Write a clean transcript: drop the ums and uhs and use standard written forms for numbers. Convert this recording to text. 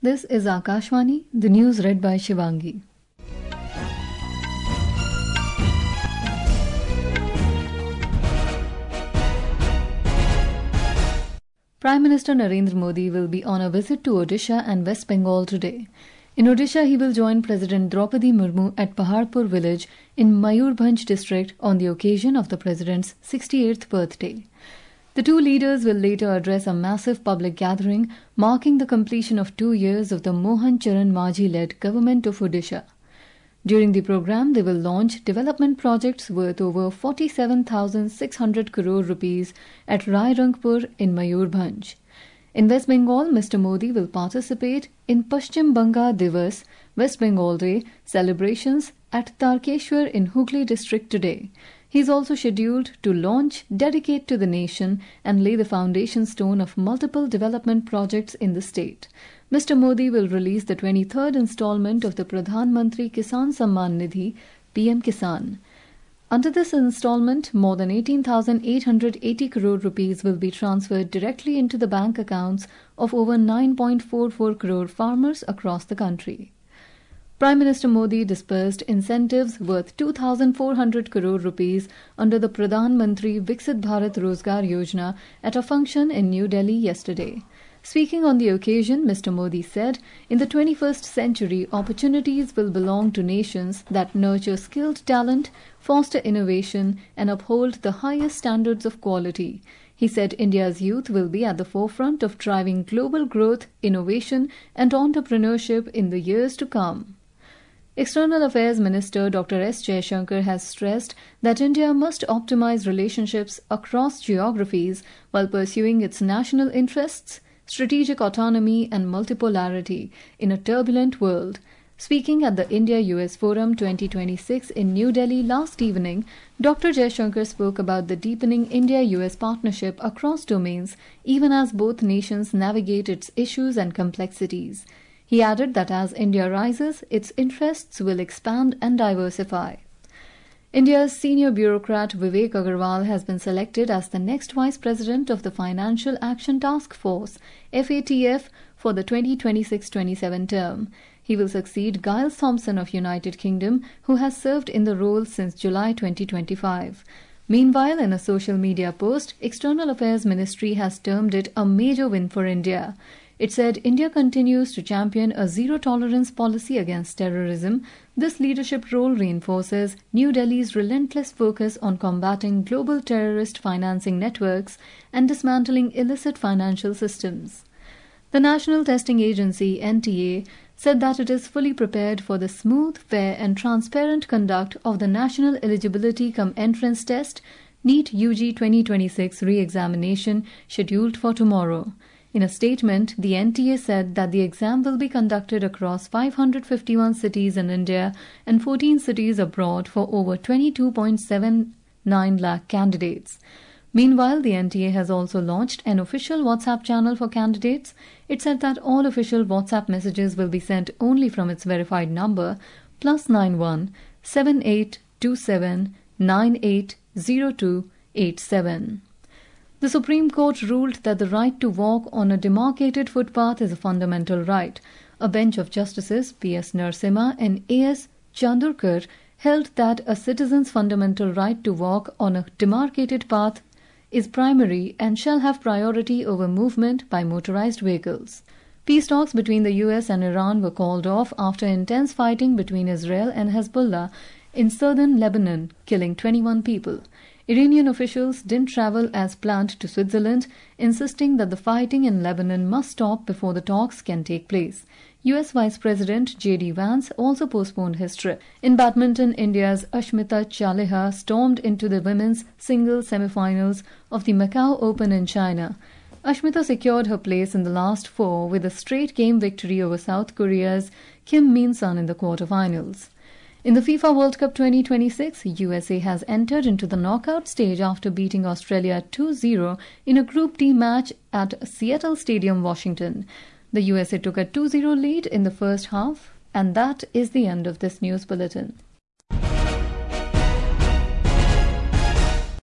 This is Akashvani, the news read by Shivangi. Prime Minister Narendra Modi will be on a visit to Odisha and West Bengal today. In Odisha, he will join President Draupadi Murmu at Paharpur village in Mayurbhanj district on the occasion of the President's 68th birthday. The two leaders will later address a massive public gathering marking the completion of 2 years of the Mohan Charan Majhi-led government of Odisha. During the program, they will launch development projects worth over 47,600 crore rupees at Rairangpur in Mayurbhanj. In West Bengal, Mr. Modi will participate in Paschim Banga Divas, West Bengal Day celebrations at Tarkeshwar in Hooghly district today. He is also scheduled to launch, dedicate to the nation and lay the foundation stone of multiple development projects in the state. Mr. Modi will release the 23rd installment of the Pradhan Mantri Kisan Samman Nidhi, PM Kisan. Under this installment, more than 18,880 crore rupees will be transferred directly into the bank accounts of over 9.44 crore farmers across the country. Prime Minister Modi disbursed incentives worth 2,400 crore rupees under the Pradhan Mantri Viksit Bharat Rozgar Yojana at a function in New Delhi yesterday. Speaking on the occasion, Mr. Modi said, "In the 21st century, opportunities will belong to nations that nurture skilled talent, foster innovation, and uphold the highest standards of quality." He said India's youth will be at the forefront of driving global growth, innovation, and entrepreneurship in the years to come. External Affairs Minister Dr. S. Jaishankar has stressed that India must optimize relationships across geographies while pursuing its national interests, strategic autonomy and multipolarity in a turbulent world. Speaking at the India-US Forum 2026 in New Delhi last evening, Dr. Jaishankar spoke about the deepening India-US partnership across domains, even as both nations navigate its issues and complexities. He added that as India rises, its interests will expand and diversify. India's senior bureaucrat Vivek Agarwal has been selected as the next Vice President of the Financial Action Task Force, FATF, for the 2026-27 term. He will succeed Giles Thompson of United Kingdom, who has served in the role since July 2025. Meanwhile, in a social media post, External Affairs Ministry has termed it a major win for India. It said India continues to champion a zero-tolerance policy against terrorism. This leadership role reinforces New Delhi's relentless focus on combating global terrorist financing networks and dismantling illicit financial systems. The National Testing Agency, NTA, said that it is fully prepared for the smooth, fair and transparent conduct of the National Eligibility cum Entrance Test, NEET UG 2026 re-examination scheduled for tomorrow. In a statement, the NTA said that the exam will be conducted across 551 cities in India and 14 cities abroad for over 22.79 lakh candidates. Meanwhile, the NTA has also launched an official WhatsApp channel for candidates. It said that all official WhatsApp messages will be sent only from its verified number +91 7827 980287. The Supreme Court ruled that the right to walk on a demarcated footpath is a fundamental right. A bench of Justices P.S. Narasimha and A.S. Chandurkar held that a citizen's fundamental right to walk on a demarcated path is primary and shall have priority over movement by motorized vehicles. Peace talks between the US and Iran were called off after intense fighting between Israel and Hezbollah in southern Lebanon, killing 21 people. Iranian officials didn't travel as planned to Switzerland, insisting that the fighting in Lebanon must stop before the talks can take place. US Vice President J.D. Vance also postponed his trip. In badminton, India's Ashmita Chaliha stormed into the women's singles semi-finals of the Macau Open in China. Ashmita secured her place in the last four with a straight-game victory over South Korea's Kim Min-sun in the quarterfinals. In the FIFA World Cup 2026, USA has entered into the knockout stage after beating Australia 2-0 in a Group D match at Seattle Stadium, Washington. The USA took a 2-0 lead in the first half, and that is the end of this news bulletin.